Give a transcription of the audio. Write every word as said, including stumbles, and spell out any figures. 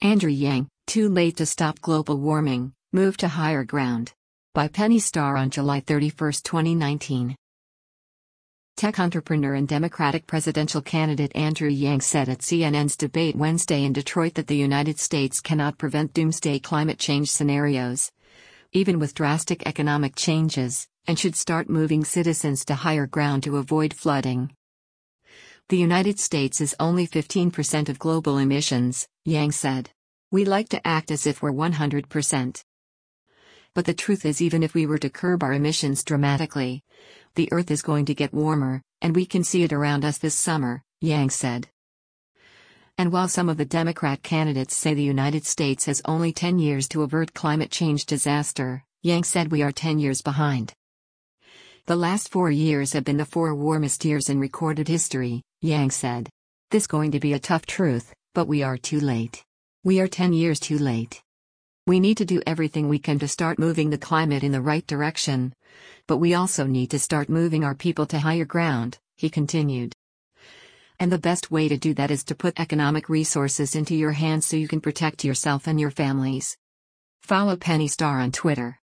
Andrew Yang, Too Late to Stop Global Warming, Move to Higher Ground. By Penny Starr on July thirty-first, twenty nineteen. Tech entrepreneur and Democratic presidential candidate Andrew Yang said at C N N's Debate Wednesday in Detroit that the United States cannot prevent doomsday climate change scenarios, even with drastic economic changes, and should start moving citizens to higher ground to avoid flooding. The United States is only fifteen percent of global emissions, Yang said. We like to act as if we're one hundred percent. But the truth is, even if we were to curb our emissions dramatically, the Earth is going to get warmer, and we can see it around us this summer, Yang said. And while some of the Democrat candidates say the United States has only ten years to avert climate change disaster, Yang said we are ten years behind. The last four years have been the four warmest years in recorded history, Yang said. This going to be a tough truth, but we are too late. We are ten years too late. We need to do everything we can to start moving the climate in the right direction, but we also need to start moving our people to higher ground, he continued. And the best way to do that is to put economic resources into your hands so you can protect yourself and your families. Follow Penny Starr on Twitter.